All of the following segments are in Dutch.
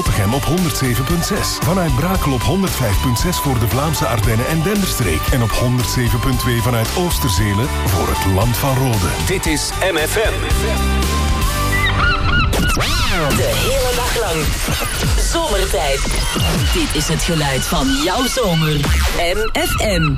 Tottegem op 107.6. Vanuit Brakel op 105.6 voor de Vlaamse Ardennen en Denderstreek. En op 107.2 vanuit Oosterzelen voor het Land van Rode. Dit is MFM. De hele dag lang. Zomertijd. Dit is het geluid van jouw zomer. MFM.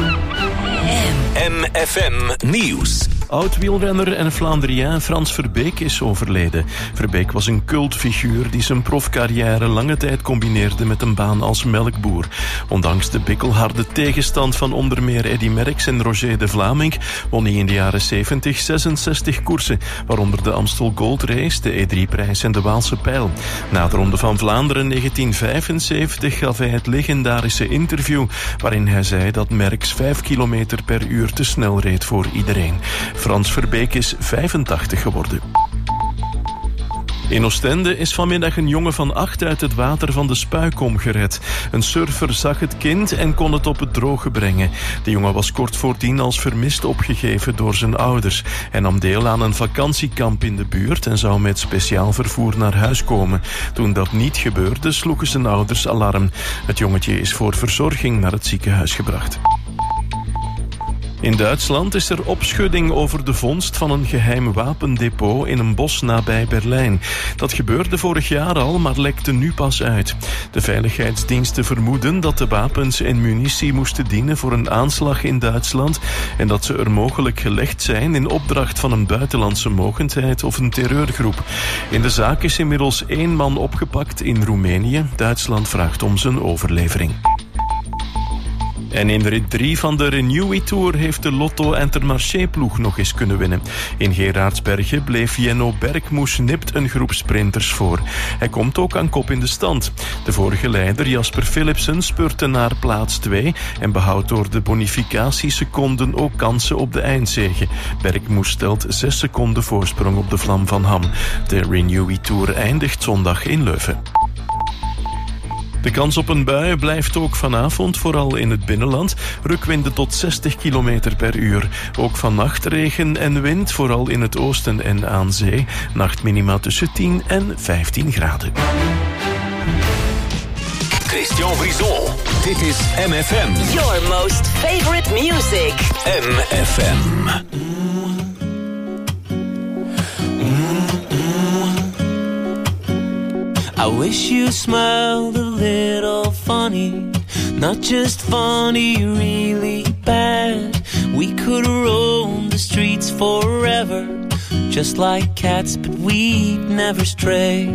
MFM Nieuws. Oud-wielrenner en Vlaandrien Frans Verbeek is overleden. Verbeek was een cultfiguur die zijn profcarrière lange tijd combineerde met een baan als melkboer. Ondanks de bikkelharde tegenstand van onder meer Eddy Merckx en Roger de Vlaming won hij in de jaren 70 66 koersen, waaronder de Amstel Gold Race, de E3-prijs en de Waalse Pijl. Na de Ronde van Vlaanderen 1975 gaf hij het legendarische interview waarin hij zei dat Merckx 5 kilometer per uur te snel reed voor iedereen. Frans Verbeek is 85 geworden. In Oostende is vanmiddag een jongen van 8 uit het water van de Spuikom gered. Een surfer zag het kind en kon het op het droge brengen. De jongen was kort voordien als vermist opgegeven door zijn ouders. Hij nam deel aan een vakantiekamp in de buurt en zou met speciaal vervoer naar huis komen. Toen dat niet gebeurde, sloegen zijn ouders alarm. Het jongetje is voor verzorging naar het ziekenhuis gebracht. In Duitsland is er opschudding over de vondst van een geheim wapendepot in een bos nabij Berlijn. Dat gebeurde vorig jaar al, maar lekte nu pas uit. De veiligheidsdiensten vermoeden dat de wapens en munitie moesten dienen voor een aanslag in Duitsland en dat ze er mogelijk gelegd zijn in opdracht van een buitenlandse mogendheid of een terreurgroep. In de zaak is inmiddels 1 man opgepakt in Roemenië. Duitsland vraagt om zijn overlevering. En in rit 3 van de Renewy Tour heeft de Lotto Intermarché-ploeg nog eens kunnen winnen. In Gerardsbergen bleef Jenno Bergmoes nipt een groep sprinters voor. Hij komt ook aan kop in de stand. De vorige leider Jasper Philipsen spurte naar plaats 2 en behoudt door de bonificatieseconden ook kansen op de eindzege. Bergmoes stelt 6 seconden voorsprong op de Vlam van Ham. De Renewy Tour eindigt zondag in Leuven. De kans op een bui blijft ook vanavond, vooral in het binnenland. Rukwinden tot 60 km per uur. Ook vannacht regen en wind, vooral in het oosten en aan zee. Nachtminima tussen 10 en 15 graden. Christian Brison. Dit is MFM. Your most favorite music. MFM. I wish you smiled a little funny, not just funny, really bad. We could roam the streets forever, just like cats, but we'd never stray.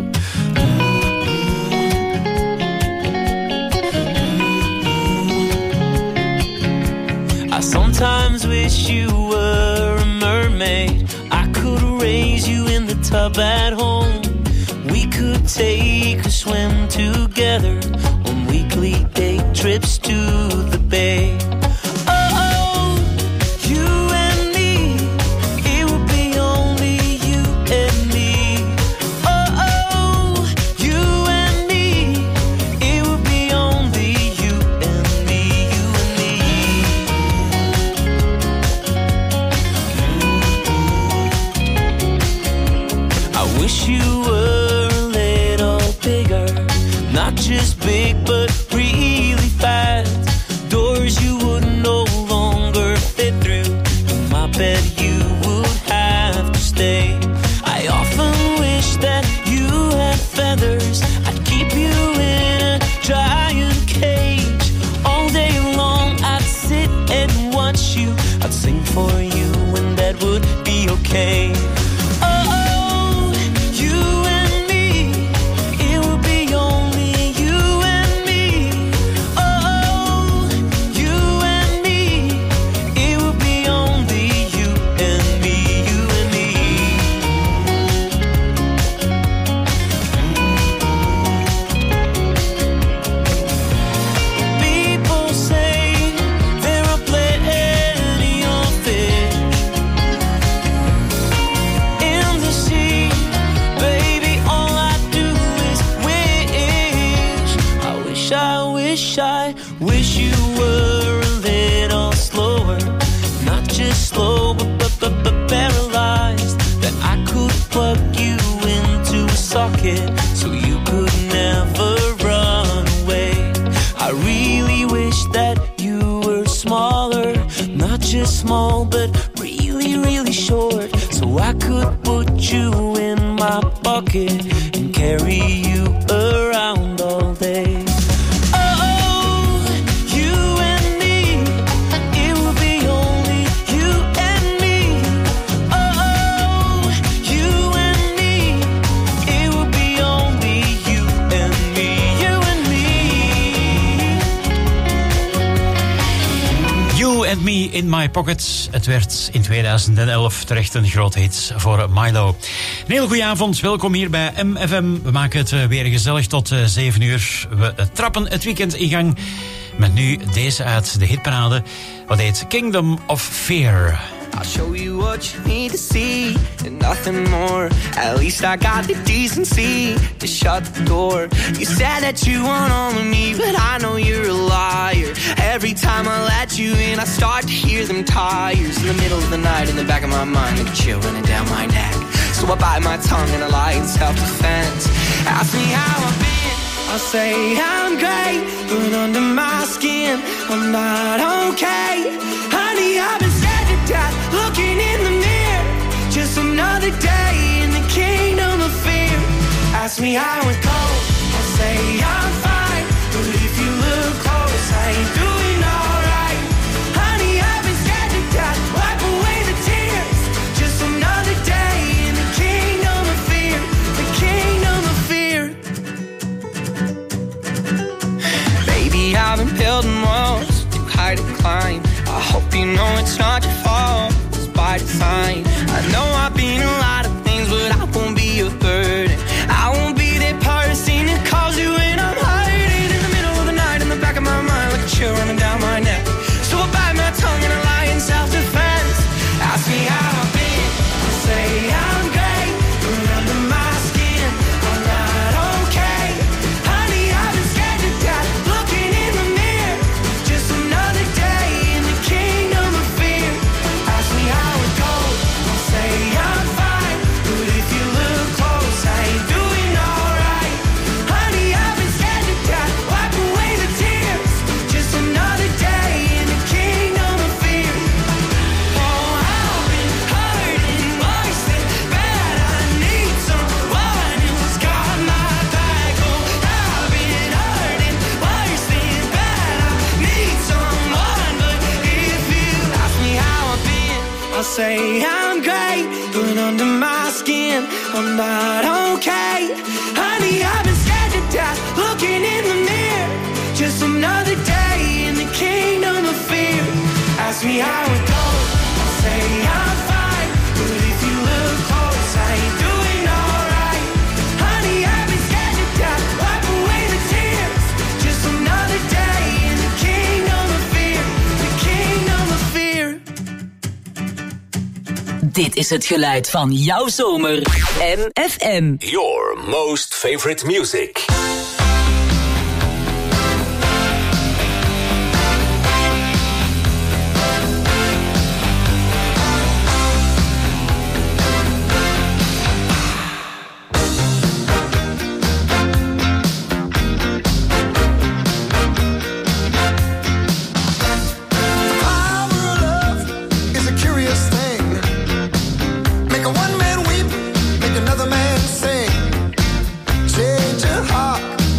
I sometimes wish you were a mermaid. I could raise you in the tub at home. We could take a swim together on weekly day trips to the bay. Oh, you and me, it would be only you and me. Oh, you and me, it would be only you and me, you and me. I wish you were not just big, but really fast. Doors you would no longer fit through. In my bed you would have to stay. I often wish that you had feathers. I'd keep you in a giant cage. All day long I'd sit and watch you. I'd sing for you and that would be okay. Wish you were a little slower, not just slow, but paralyzed. That I could plug you into a socket so you could never small but really, really short, so I could put you in my pocket and carry you around all day. And Me in My Pocket. Het werd in 2011 terecht een groot hit voor Milo. Een hele goede avond, welkom hier bij MFM. We maken het weer gezellig tot 7 uur. We trappen het weekend in gang met nu deze uit de hitparade. Wat heet Kingdom of Fear. I'll show you what you need to see and nothing more. At least I got the decency to shut the door. You said that you want all of me, but I know you're a liar. Every time I let you in, I start to hear them tires in the middle of the night. In the back of my mind, like a chill running down my neck. So I bite my tongue and I lie in self-defense. Ask me how I've been, I'll say I'm great, but under my skin, I'm not okay. Honey, I've been scared to death, looking in the mirror. Just another day in the kingdom of fear. Ask me how it goes, I'll say I'm fine, but if you look close, I ain't doing alright. Honey, I've been scared to death, wipe away the tears. Just another day in the kingdom of fear. The kingdom of fear. Baby, I've been building walls too high to climb. I hope you know it's not your fault, it's by design. I know I've been a lot of things, but I won't be a burden. I won't be that person that calls you when I'm hiding in the middle of the night, in the back of my mind, like a chill running down my neck. So I bite my tongue and I lie in self-defense. Ask me how I've been, I'll say I'm great, but under my skin, I'm not okay. Honey, I've been scared to death, looking in the mirror. Just another day in the kingdom of fear. Ask me how it goes, I'll say I'm fine, but if you look close, I ain't doing alright. Honey, I've been scared to death, wipe away the tears. Just another day in the kingdom of fear. Oh, I've been hurting worse than bad. I need someone who's got my back. Oh, I've been hurting worse than bad. I need someone, but if you ask me how I've been, I'll say I'm great, but under my skin, I'm not okay. Honey, I've been scared to death, looking in the mirror. Just another day in the kingdom of fear. Ask me how it goes, I'll say I'm fine, but if you look close, I ain't doing alright. Honey, I've been scared to death, wipe away the tears. Just another day in the kingdom of fear. The kingdom of fear. Dit is het geluid van jouw zomer. MFM. Your most favorite music. Another man sing, change your heart.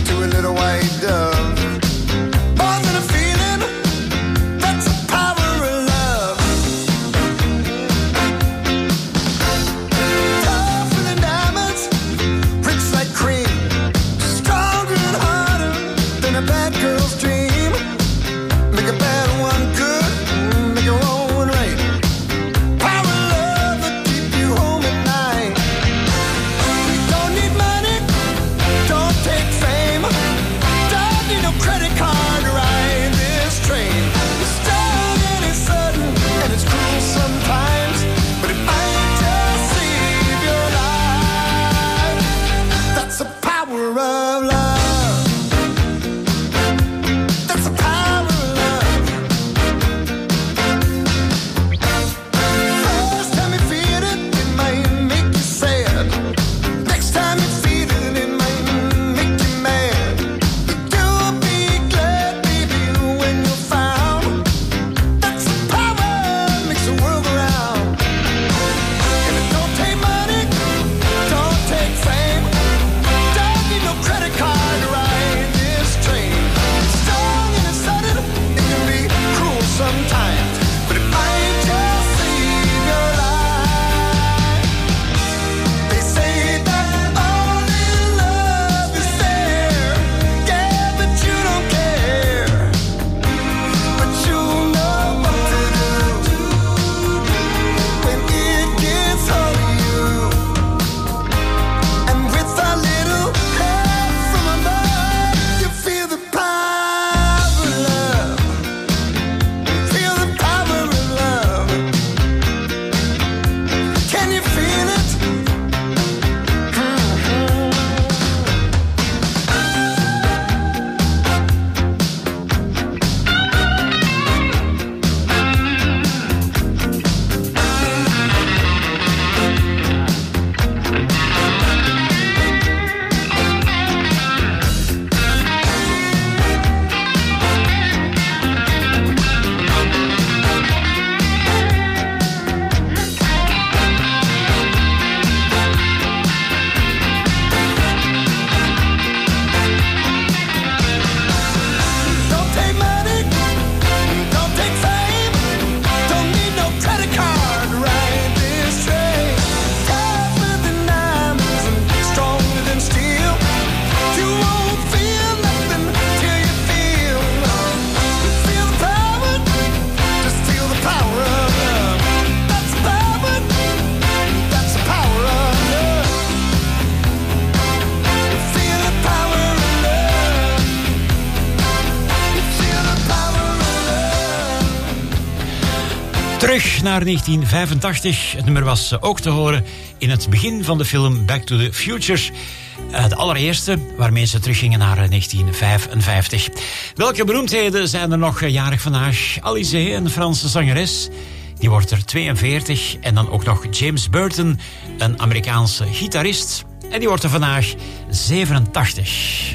Terug naar 1985. Het nummer was ook te horen in het begin van de film Back to the Future. De allereerste, waarmee ze teruggingen naar 1955. Welke beroemdheden zijn er nog jarig vandaag? Alizé, een Franse zangeres. Die wordt er 42. En dan ook nog James Burton, een Amerikaanse gitarist. En die wordt er vandaag 87.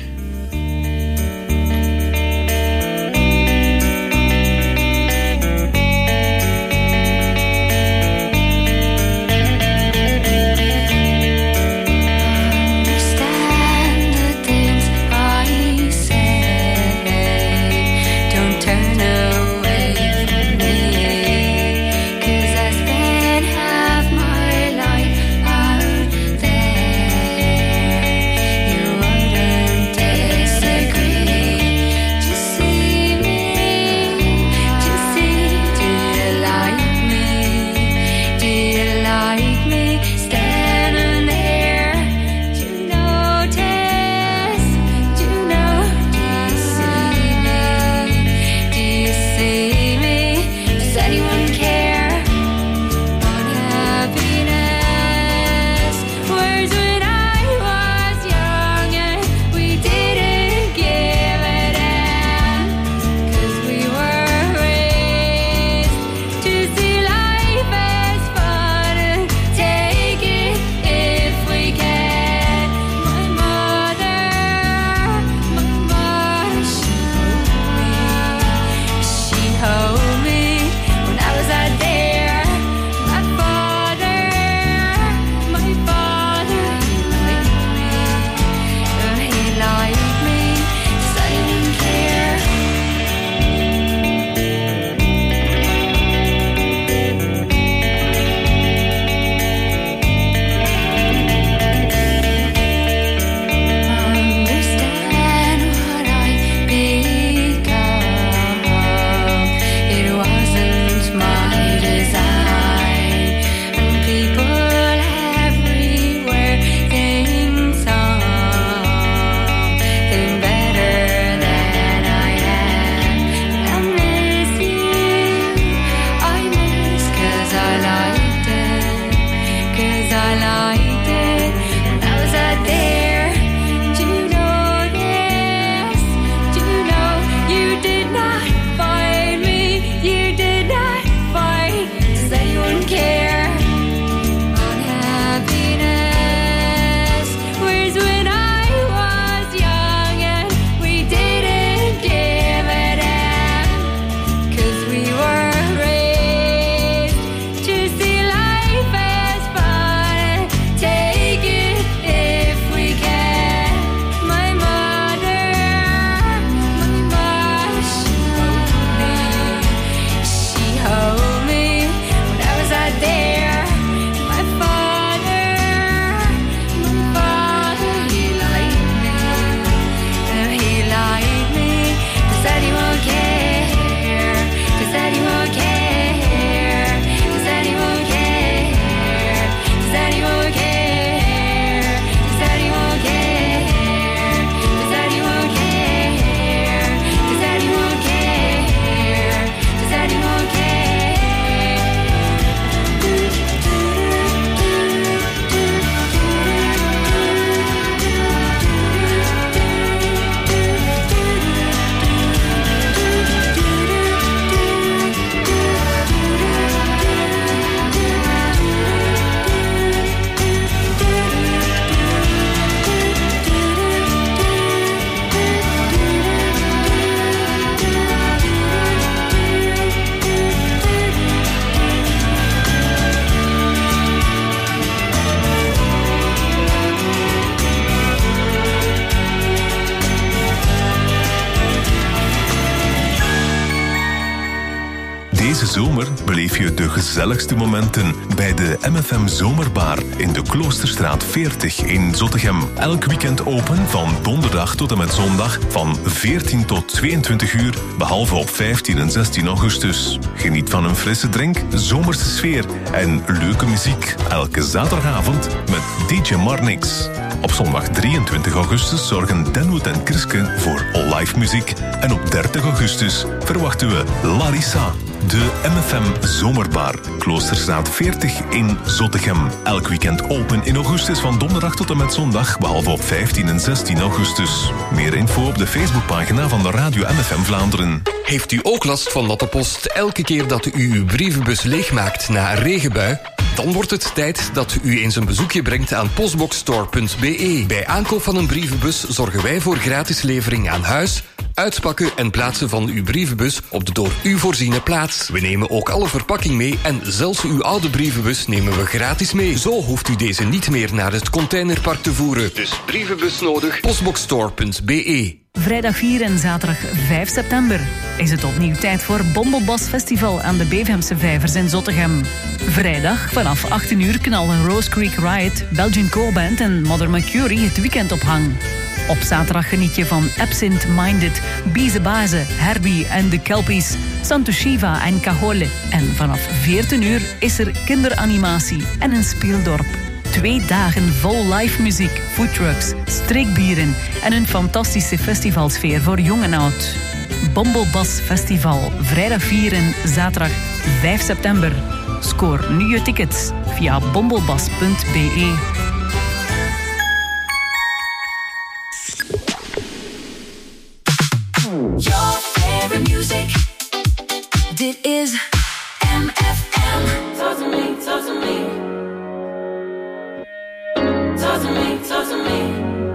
Deze zomer beleef je de gezelligste momenten bij de MFM Zomerbar in de Kloosterstraat 40 in Zottegem. Elk weekend open van donderdag tot en met zondag van 14 tot 22 uur, behalve op 15 en 16 augustus. Geniet van een frisse drink, zomerse sfeer en leuke muziek. Elke zaterdagavond met DJ Marnix. Op zondag 23 augustus zorgen Denwood en Kriske voor live muziek. En op 30 augustus verwachten we Larissa De MFM Zomerbar, Kloosterstraat 40 in Zottegem. Elk weekend open in augustus van donderdag tot en met zondag, behalve op 15 en 16 augustus. Meer info op de Facebookpagina van de Radio MFM Vlaanderen. Heeft u ook last van dat de post elke keer dat u uw brievenbus leegmaakt na een regenbui? Dan wordt het tijd dat u eens een bezoekje brengt aan postboxstore.be. Bij aankoop van een brievenbus zorgen wij voor gratis levering aan huis, uitpakken en plaatsen van uw brievenbus op de door u voorziene plaats. We nemen ook alle verpakking mee en zelfs uw oude brievenbus nemen we gratis mee. Zo hoeft u deze niet meer naar het containerpark te voeren. Dus brievenbus nodig, postboxstore.be. Vrijdag 4 en zaterdag 5 september is het opnieuw tijd voor Bombelbas Festival aan de Bevemse Vijvers in Zottegem. Vrijdag vanaf 18 uur knallen Rose Creek Riot, Belgian Core Band en Mother Mercury het weekend op hang. Op zaterdag geniet je van Absent Minded, Bize Baze, Herbie en de Kelpies, Santo Shiva en Cajole. En vanaf 14 uur is er kinderanimatie en een speeldorp. 2 dagen vol live muziek, foodtrucks, streekbieren en een fantastische festivalsfeer voor jong en oud. Bombelbas Festival, vrijdag 4 en zaterdag 5 september. Scoor nu je tickets via bombelbas.be. Your favorite music. Dit is MFM. Talk to me, talk to me. Talk to me, talk to me.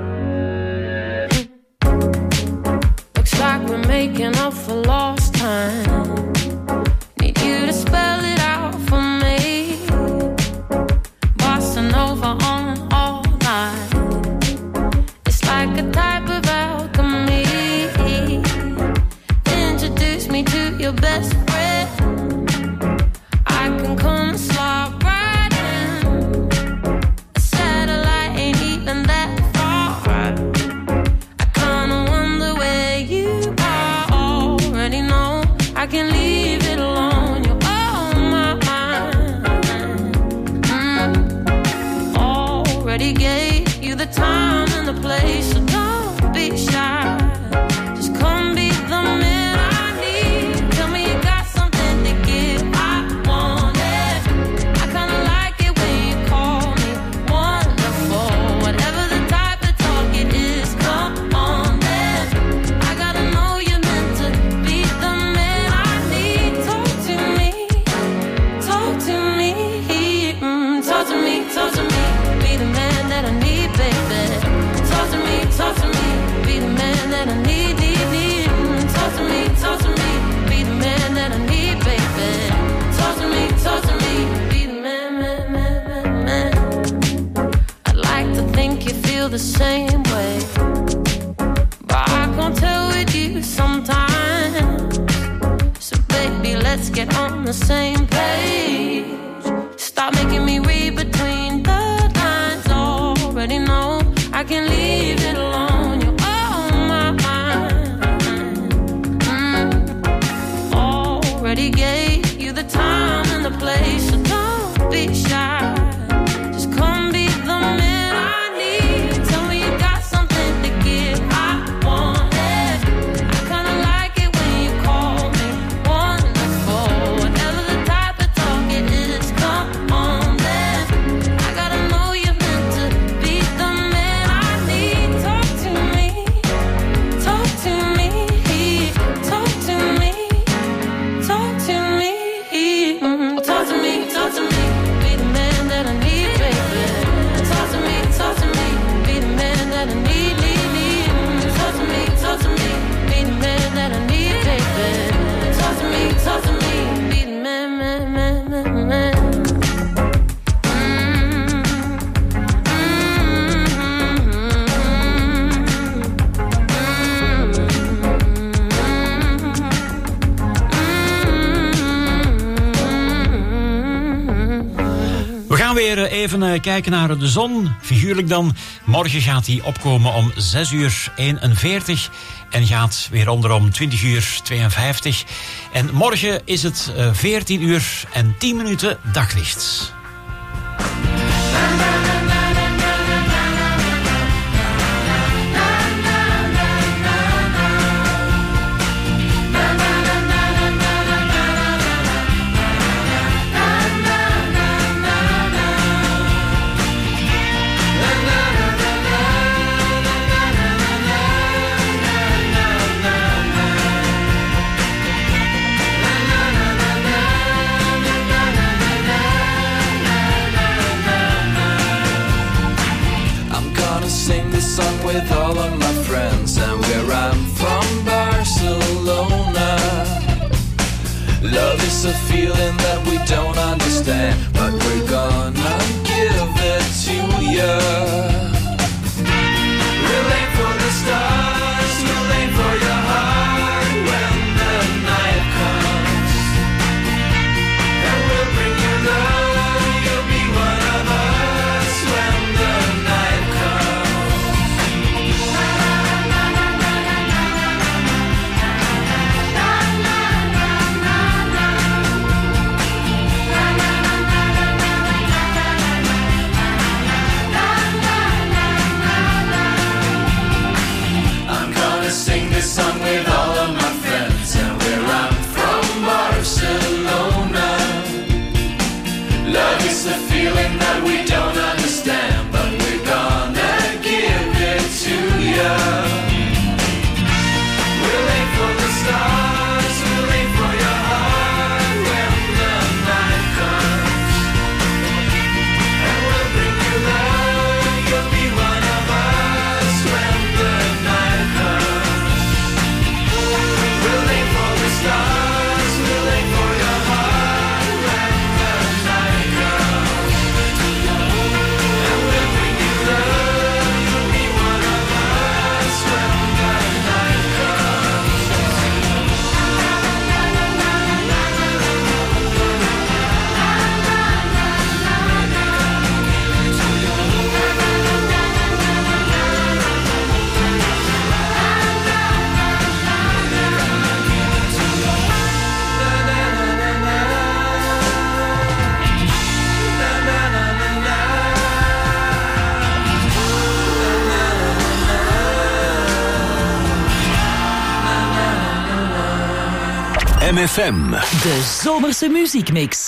Looks like we're making up for lost time. Need you to spell it out for me. Bossa Nova on all night. It's like a type of alchemy. Introduce me to your best friend. I can come and slide right in. A satellite ain't even that far. I kinda wonder where you are. Already know I can leave it alone. You're on my mind. Already gave you the time and the place, so don't be shy. Just come be the man I need. Tell me you got something to give. I want it. I kinda like it when you call me wonderful. Whatever the type of talk it is, come on then. I gotta know you're meant to be the man I need. Talk to me, talk to me, talk to me, talk to me. Be the man that I need, baby. Talk to me, talk to me. Be the man that I need, need, need. Talk to me, talk to me. Be the man that I need, baby. Talk to me, talk to me. Be the man, man, man, man, man. I'd like to think you feel the same way, but I can't tell with you sometimes. So baby, let's get on the same page. Stop making me read between the lines. Already know I can leave it alone. You're on my mind. Already gave you the time and the place, so don't be shy. Just come be the man I need. Tell me you got something to give. I want it. I kinda like it when you call me wonderful. Whatever the type of talk it is, come on then. I gotta know you're meant to be the man I need. Talk to me, talk to me, talk to me, talk to me, talk to me, talk to me. Be the man that I need, baby. Talk to me, talk to me. Be the man that I need, need, need. Talk to me, talk to me. Be the man that I need, baby. Talk to me, talk to me. Be the man, man, man, man, man. We gaan weer even kijken naar de zon. Figuurlijk dan. Morgen gaat die opkomen om 6:41 en gaat weer onder om 20:52. En morgen is het 14:10 daglicht. with all of my friends, and where I'm from, Barcelona. Love is a feeling that we don't understand, but we're gonna give it to ya. We'll aim for the stars, we'll aim for your heart when the night comes, and we'll bring you love, you'll be one of us when the night sing this song with all of my friends, and where I'm from, Barcelona. Love is a feeling that we don't understand, but we're gonna give it to ya. We'll aim for the stars, we'll aim for your heart when the night comes, and we'll bring you love, you'll be one of us when the night comes. We'll aim for the stars, we'll aim for your heart when the night comes, and we'll bring you love, you'll be one of us when the night comes. MFM. De zomerse muziekmix.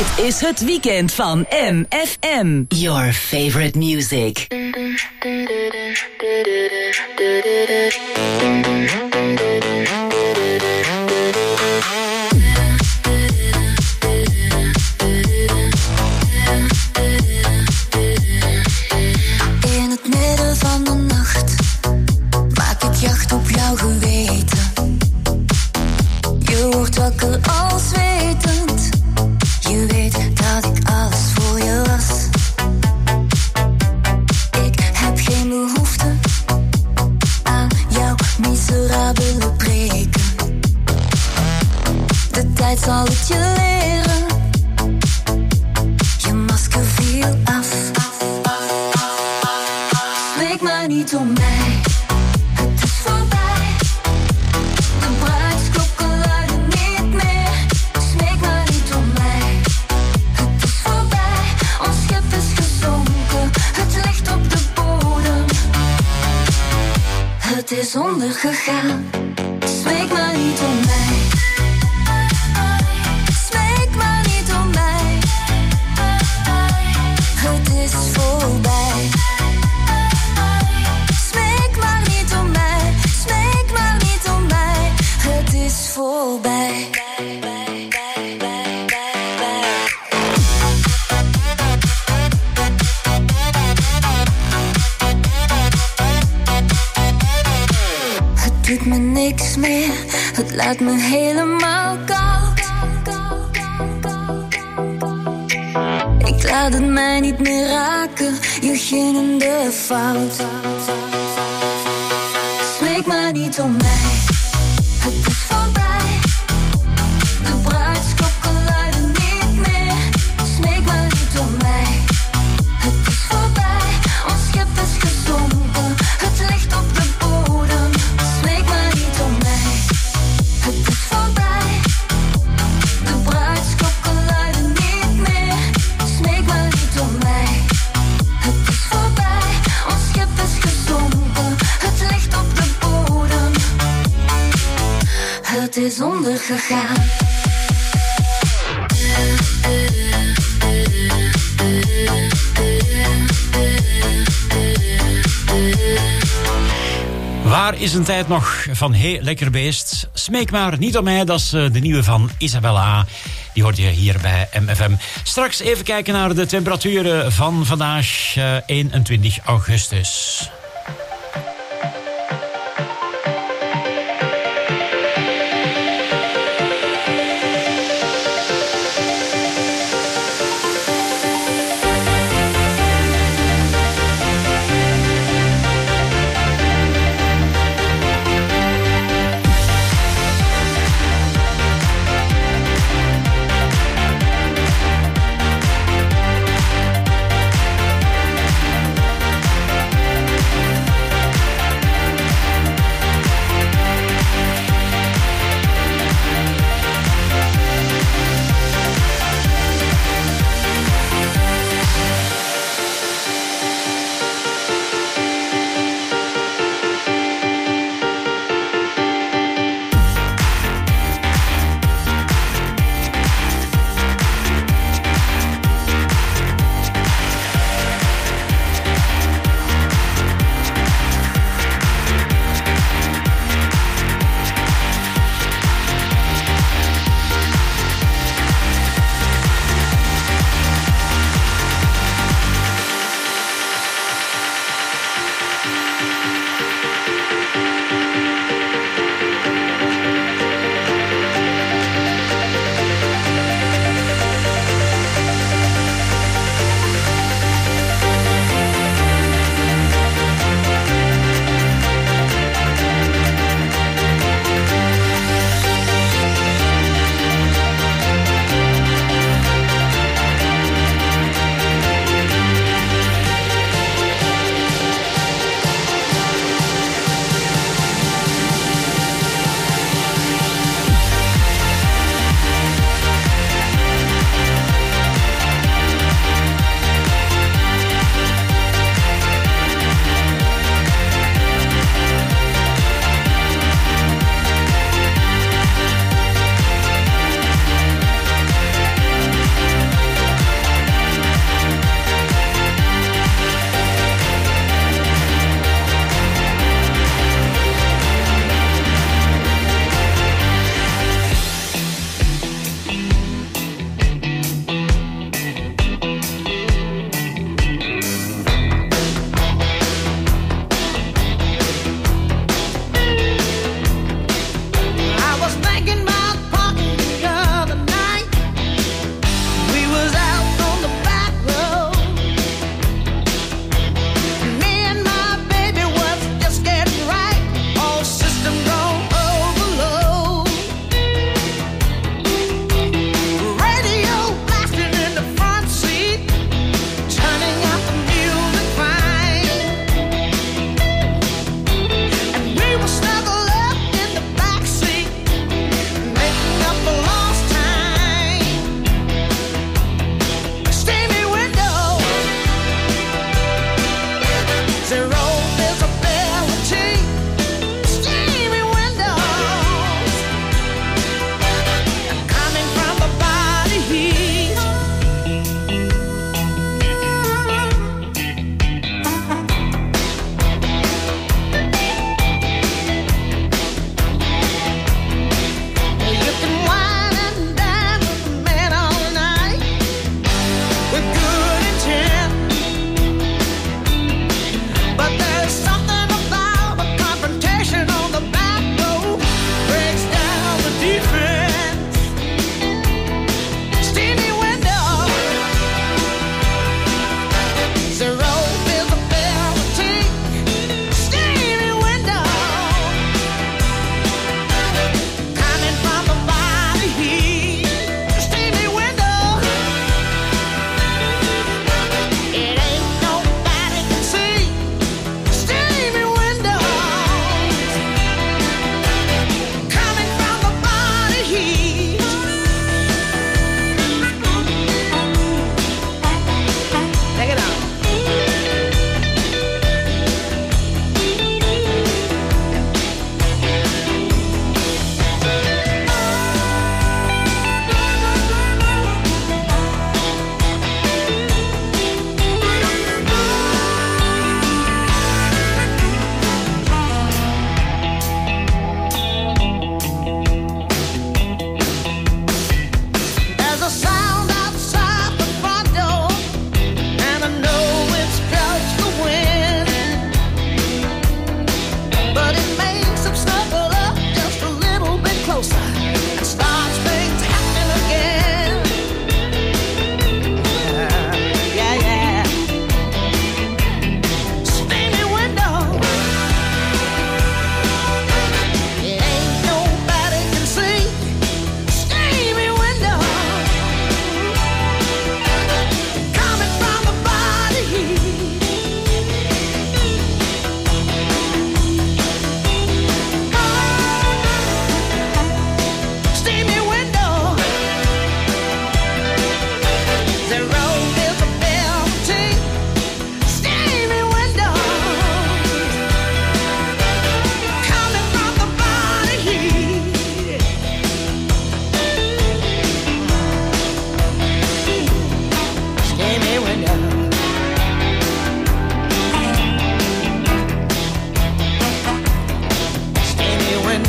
Dit is het weekend van MFM. Your favorite music. In het midden van de nacht maak ik jacht op jouw geweten. Je wordt wakker al zwetend. Je weet dat ik alles voor je was. Ik heb geen behoefte aan jouw miserabele preken. De tijd zal het je leren. Je masker viel af. Smeek maar niet om mij. Het is voorbij. De bruidsklokken luiden niet meer. Smeek maar niet om mij. Het is voorbij. Ons schip is gezonken. Het ligt op de bodem. Het is ondergegaan. Smeek maar niet om mij. Smeek maar niet om mij. Het is voorbij. Smeek maar niet om mij. Smeek maar niet om mij. Het is voorbij. Het doet me niks meer. Het laat me helemaal koud. Ik laat het mij niet meer raken. Je ging in de fout. Smeek maar niet om mij. Het is voorbij. De bruidsklokken luiden niet meer. Smeek maar niet om mij. Het is voorbij. Ons schip is gezonken. Het ligt op de bodem. Smeek maar niet om mij. Het is voorbij. De bruidsklokken luiden niet meer. Smeek maar niet om mij. Het is voorbij. Ons schip is gezonken. Het ligt op de bodem. Het is ondergegaan. Waar is een tijd nog van Hey Lekker Beest? Smeek maar niet om mij, dat is de nieuwe van Isabella. Die hoort je hier bij MFM. Straks even kijken naar de temperaturen van vandaag, 21 augustus.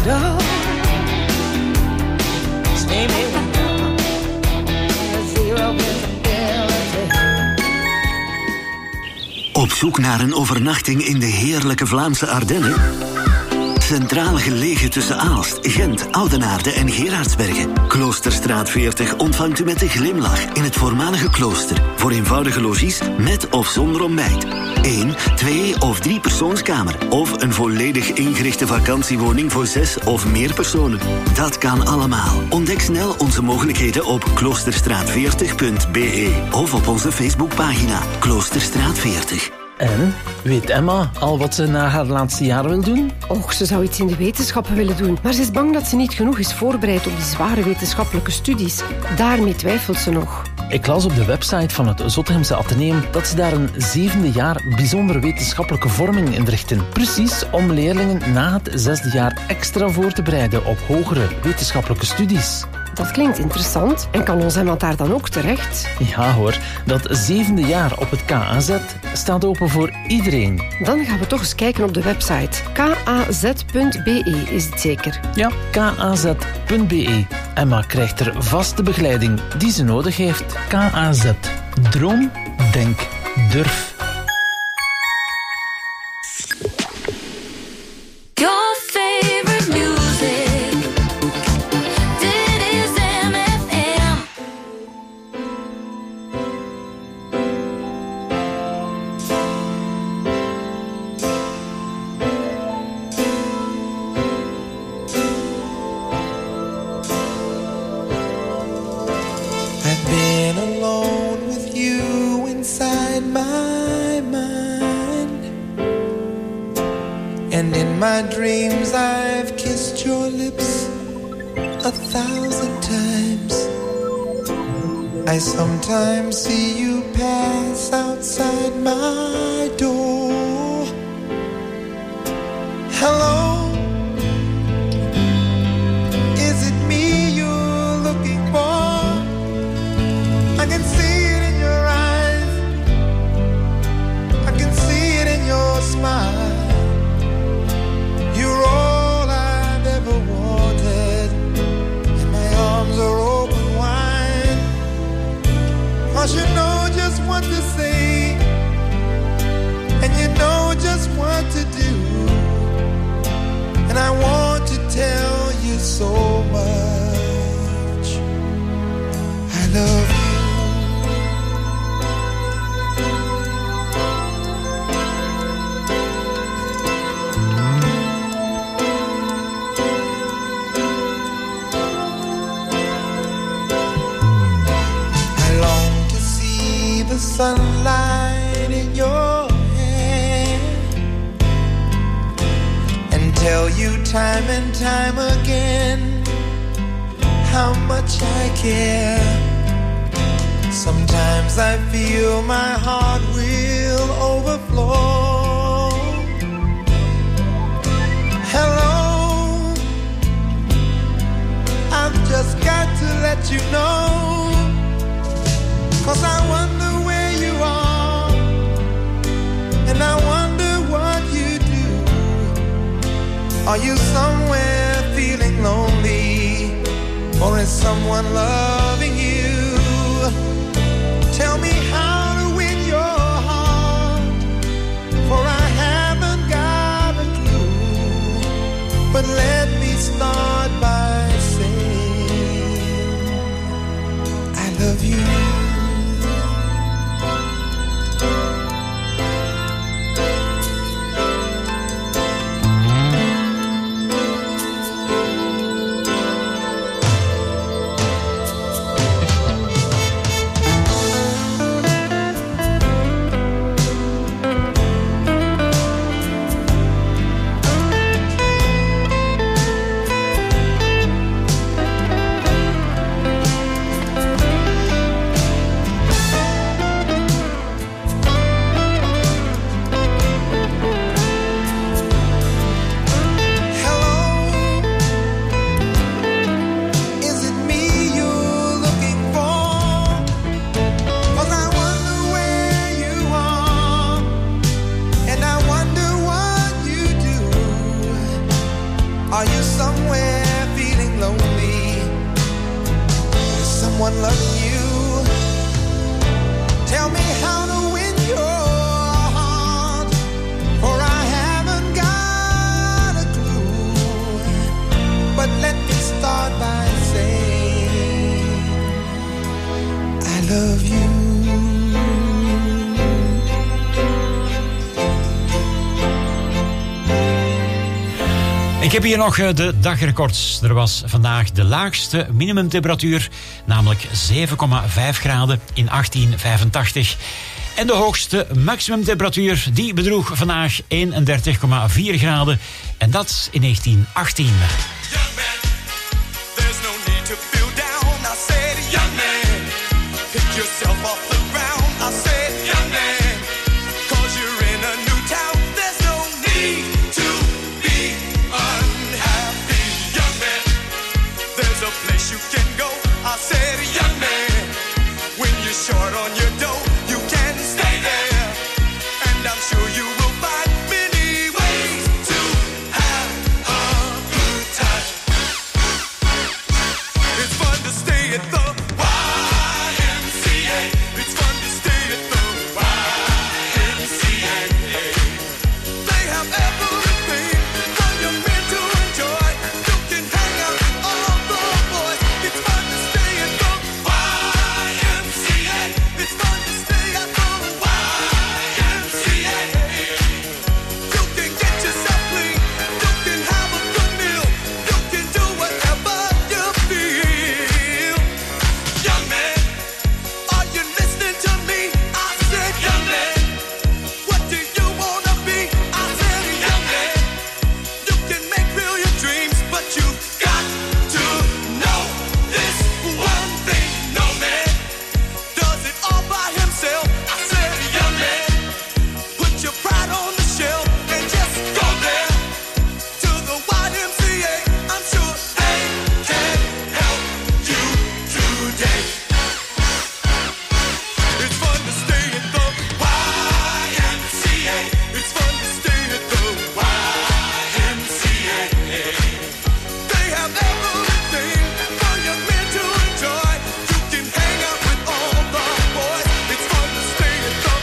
window. Steamy window. Zero visibility. Op zoek naar een overnachting in de heerlijke Vlaamse Ardennen? Centraal gelegen tussen Aalst, Gent, Oudenaarde en Gerardsbergen. Kloosterstraat 40 ontvangt u met een glimlach in het voormalige klooster. Voor eenvoudige logies met of zonder ontbijt. 1, 2 of 3 persoonskamer. Of een volledig ingerichte vakantiewoning voor 6 of meer personen. Dat kan allemaal. Ontdek snel onze mogelijkheden op kloosterstraat40.be of op onze Facebookpagina Kloosterstraat 40. En, weet Emma al wat ze na haar laatste jaar wil doen? Och, ze zou iets in de wetenschappen willen doen. Maar ze is bang dat ze niet genoeg is voorbereid op die zware wetenschappelijke studies. Daarmee twijfelt ze nog. Ik las op de website van het Zottegemse Atheneum dat ze daar een 7e jaar bijzondere wetenschappelijke vorming inrichten. Precies om leerlingen na het 6e jaar extra voor te bereiden op hogere wetenschappelijke studies. Dat klinkt interessant. En kan ons Emma daar dan ook terecht? Ja hoor, dat 7e jaar op het KAZ staat open voor iedereen. Dan gaan we toch eens kijken op de website. kaz.be is het zeker? Ja, kaz.be. Emma krijgt er vaste begeleiding die ze nodig heeft. KAZ. Droom, denk, durf. Your favorite music. Dit is MFM. I've been alone with you inside my mind, and in my dreams I've kissed your lips 1,000 times. I sometimes see you pass outside my door. Hello, is it me you're looking for? I can see it in your eyes, I can see it in your smile. You're all I've ever wanted, and my arms are open wide. 'Cause you know just what to say, and you know just what to do, and I want to tell you so much. I love you. The sunlight in your hair, and tell you time and time again how much I care. Sometimes I feel my heart will overflow. Hello, I've just got to let you know, 'cause I wonder where you are, and I wonder what you do. Are you somewhere feeling lonely, or is someone loving you? Tell me how to win your heart, for I haven't got a clue. But let me start by saying I love you. Are you somewhere feeling lonely? Is someone loving you? Tell me how to win your heart, for I haven't got a clue. But let me start by saying I love you. Ik heb hier nog de dagrecords. Er was vandaag de laagste minimumtemperatuur, namelijk 7,5 graden in 1885. En de hoogste maximumtemperatuur, die bedroeg vandaag 31,4 graden. En dat in 1918. There's no need to feel down. I said, young man, pick yourself off the ground. I said, young man, 'cause you're in a new town. There's no need to be unhappy, young man. There's a place you can go. I said, young man, when you're short on your dough, you can stay there. And I'm sure you will find many ways to have a good time. It's fun to stay at the YMCA. It's fun to stay at the YMCA. They have everything for your men to enjoy. You can hang out with all the boys. It's fun to stay at the YMCA. It's fun to stay at the YMCA. You can get yourself clean. You can have a good meal. You can do whatever you feel. Young man, are you listening to me? I said, young man, what do you wanna be? I said, young man, you can make real your dreams, but you got to know this one thing. No man does it all by himself. I said, young man, put your pride on the shelf and just go there to the YMCA. I'm sure they can help you today. It's fun to stay at the YMCA. It's fun to stay at the YMCA. They have everything for young men to enjoy. You can hang out with all the boys. It's fun to stay at the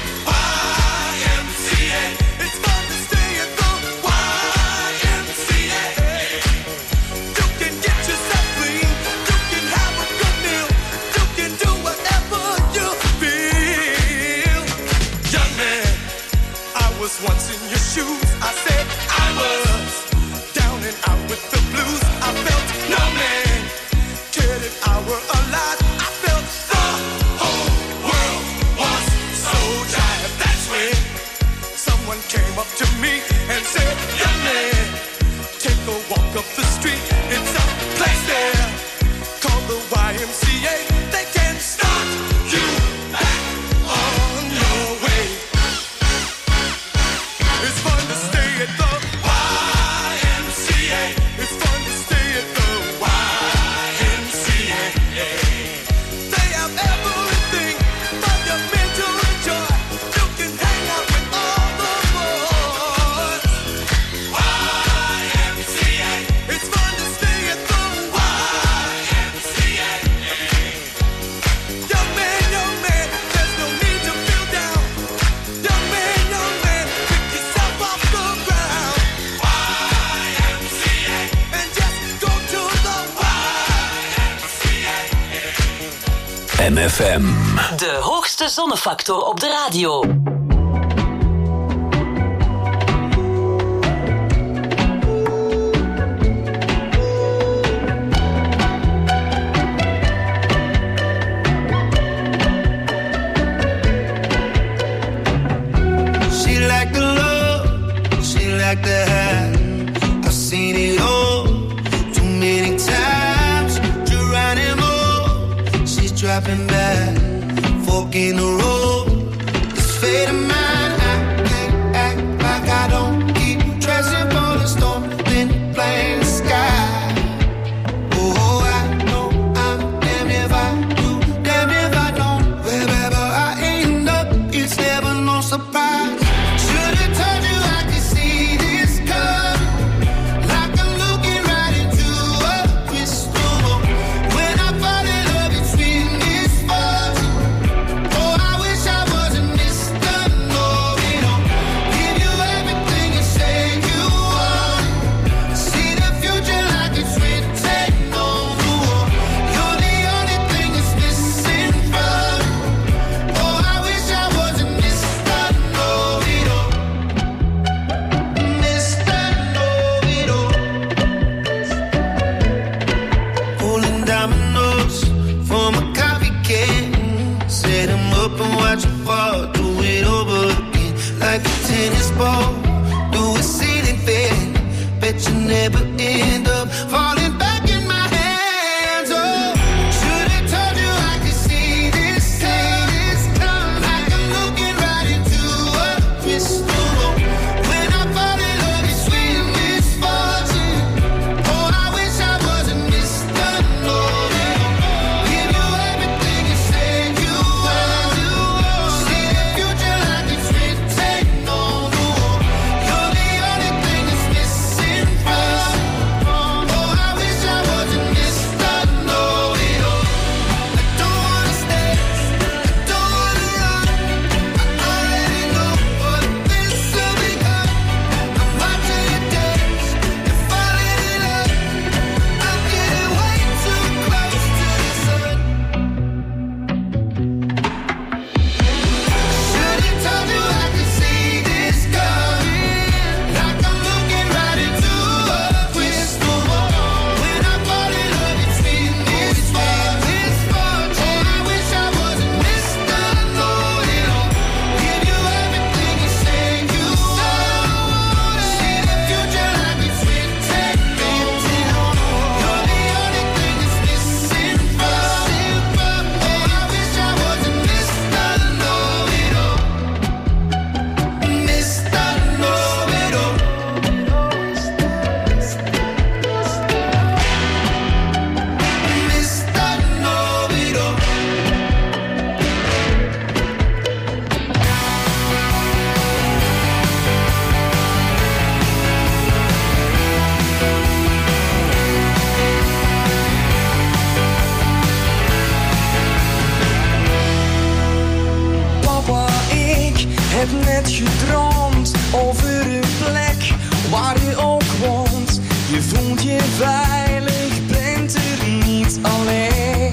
YMCA. It's fun to stay at the YMCA. You can get yourself clean. You can have a good meal. You can do whatever you feel. Young man, I was once in your shoes. I said I was down and out with the blues. I felt no man cared if I were alive. I felt the whole world was so dry. That's when someone came up to me and said, young man, take a walk up the street. It's a place there called the YMCA. They can start you back on your way. It's fun to stay at the YMCA. It's fun to stay at the YMCA. They have everything for your men to enjoy. You can hang out with all the boys. YMCA. It's fun to stay at the YMCA. Young man, there's no need to feel down. Young man, pick yourself off the ground. YMCA. And just go to the YMCA. MFM. De hoogste zonnefactor op de radio. She like the love, she like the high. I've seen it all too many times. Geronimo, she's dropping back, fork in the road. This fate of mine, I can't act like I don't keep dressing for the storm, then plain sky. Oh, I know I'm damned if I do, damned if I don't. Wherever I end up, it's never no surprise. Should've told you I could see this coming, like I'm looking never end up falling back in my hands. Oh, should have told you I could see this coming. Like I'm looking right into a crystal ball. When I fall in love, it's sweet misfortune. Oh, I wish I wasn't Mr. Know-it-all. Give you everything you said you would. See the future like it's written on the wall. You're the only thing that's missing from. Oh, I wish I wasn't Mr. Know-it-all. I don't wanna stay, I don't wanna run. I already know what this will become. I'm watching you dance, you're falling in love. I'm getting way too close to the sun. Should've told you I could see this coming. Like I'm looking right into a crystal ball. When I fall in love, it's been misfortune. Oh, I wish I wasn't Mr. Know-it-all. Give you everything you said you would. See the future like it's written on the wall. You're the only thing that's missing from. Oh, I wish I wasn't Mr. Know-it-all. Mr. Know-it-all. Mr. Know-it-all. Papa, ik heb net gedroomd over een plek waar je ook woont. Je voelt je veilig, bent er niet alleen.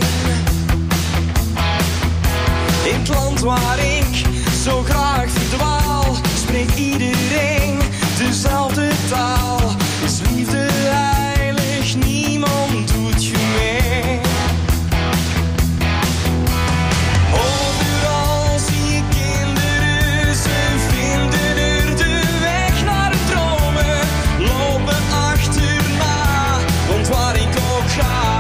In het land waar ik zo graag verdwaal, spreekt iedereen dezelfde taal. Is liefde heilig, niemand doet je mee. Overal zie je kinderen, ze vinden er de weg naar het dromen. Lopen achterna, want waar ik ook ga,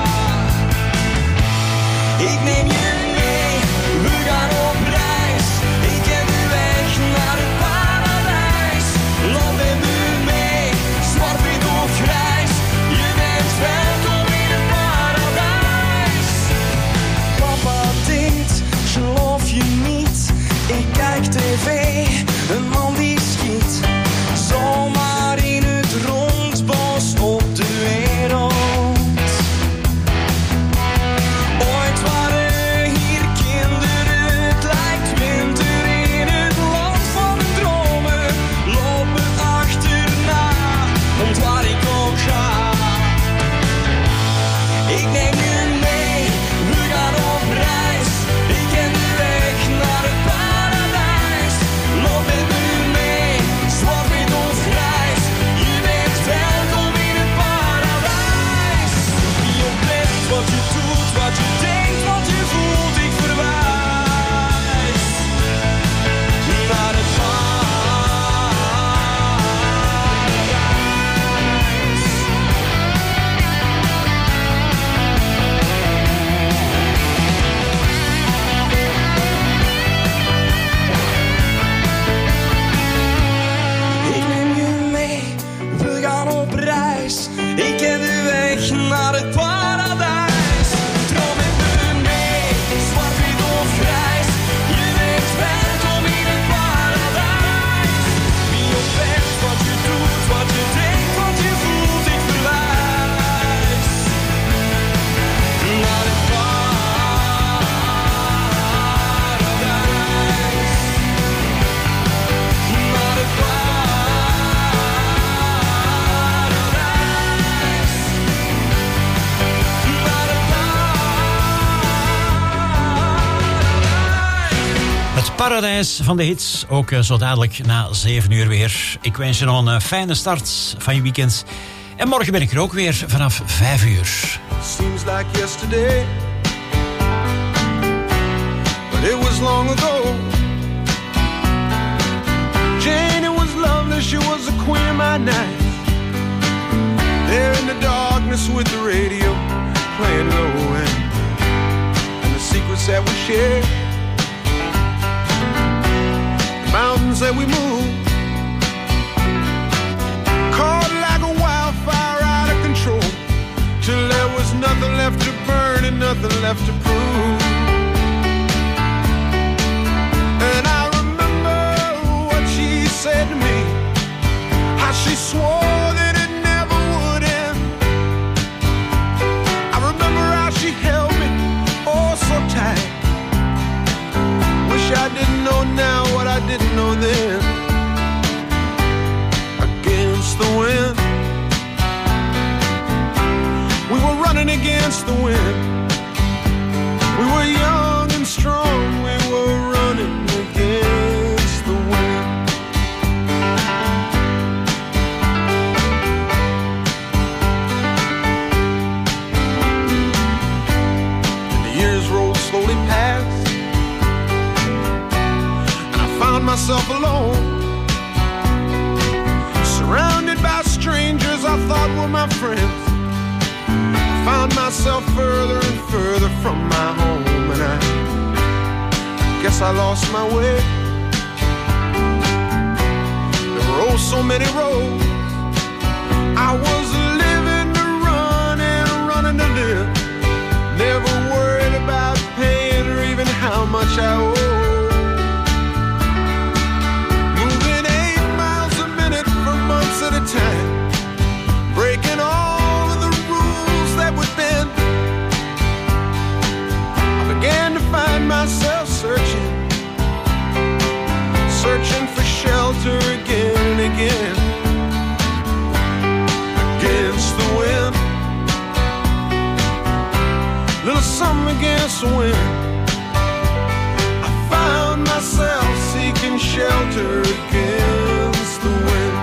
ik neem je mee, we gaan op reis. Ik ken de weg naar het paradijs. Loop met me mee, zwart, wit of grijs. Je bent welkom in het paradijs. Papa denkt, geloof je niet? Ik kijk tv, een man die schiet zomaar in het rondbos op de wereld. Ooit waren hier kinderen, het lijkt winter in het land van de dromen. Lopen achterna, want waar ik ook ga, ik neem je mee, we gaan op reis. Ik ken de weg naar het paradijs. Loop met me mee, zwart, wit of grijs. Je bent welkom in het paradijs. Wie je bent, wat je doet, wat je denkt, wat je voelt, ik verwijs naar het Ik neem je mee, we gaan op reis. Ik ken de weg naar het paradijs. Droom met me mee, zwart, wit of grijs. Je bent welkom in het paradijs. Wie je bent, wat je doet, wat je denkt, wat je voelt, ik verwijs naar het paradijs. Naar het Het paradijs van de hits, ook zo dadelijk na 7 uur weer. Ik wens je nog een fijne start van je weekend. En morgen ben ik er ook weer vanaf 5 uur. Seems like yesterday, but it was long ago. Jane, it was lovely, she was the queen of my night. house with the radio playing low and the secrets that we share, the mountains that we move, caught like a wildfire out of control, till there was nothing left to burn and nothing left to prove. And I remember what she said to me, how she swore that it never would end. I remember how she held me oh so tight. Wish I didn't know now what I didn't know then. Against the wind, we were running against the wind. We were young and strong, we were running against the wind. And the years rolled slowly past, and I found myself alone, surrounded by strangers I thought were my friends. Found myself further and further from my home, and I guess I lost my way. There were oh so many roads. I was living to run and running to live, never worried about paying or even how much I owe. Moving 8 miles a minute for months at a time, breaking all that would bend. I began to find myself searching for shelter again and again. Against the wind, little something against the wind. I found myself seeking shelter against the wind.